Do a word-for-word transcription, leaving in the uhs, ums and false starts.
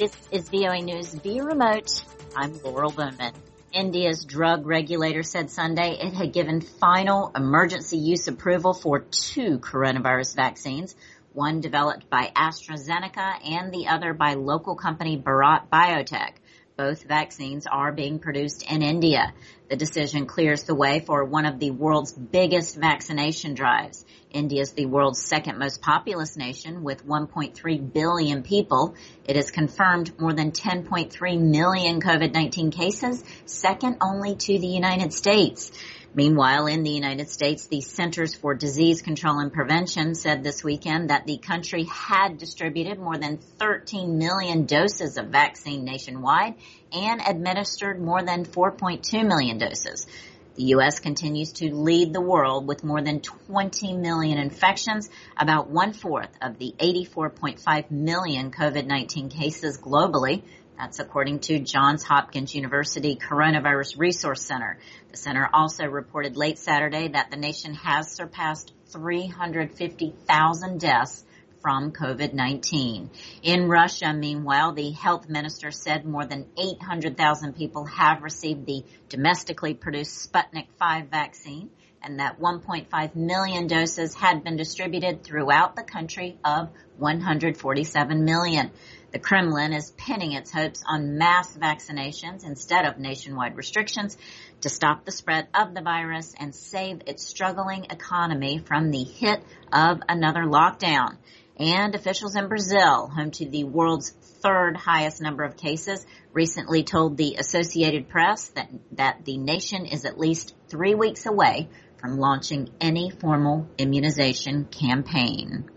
This is V O A News via remote. I'm Laurel Bowman. India's drug regulator said Sunday it had given final emergency use approval for two coronavirus vaccines, one developed by AstraZeneca and the other by local company Bharat Biotech. Both vaccines are being produced in India. The decision clears the way for one of the world's biggest vaccination drives. India is the world's second most populous nation with one point three billion people. It has confirmed more than ten point three million COVID nineteen cases, second only to the United States. Meanwhile, in the United States, the Centers for Disease Control and Prevention said this weekend that the country had distributed more than thirteen million doses of vaccine nationwide and administered more than four point two million doses. The U S continues to lead the world with more than twenty million infections, about one-fourth of the eighty-four point five million COVID nineteen cases globally. That's according to Johns Hopkins University Coronavirus Resource Center. The center also reported late Saturday that the nation has surpassed three hundred fifty thousand deaths from COVID nineteen. In Russia, meanwhile, the health minister said more than eight hundred thousand people have received the domestically produced Sputnik five vaccine and that one point five million doses had been distributed throughout the country of one hundred forty-seven million. The Kremlin is pinning its hopes on mass vaccinations instead of nationwide restrictions to stop the spread of the virus and save its struggling economy from the hit of another lockdown. And officials in Brazil, home to the world's third highest number of cases, recently told the Associated Press that, that the nation is at least three weeks away from launching any formal immunization campaign.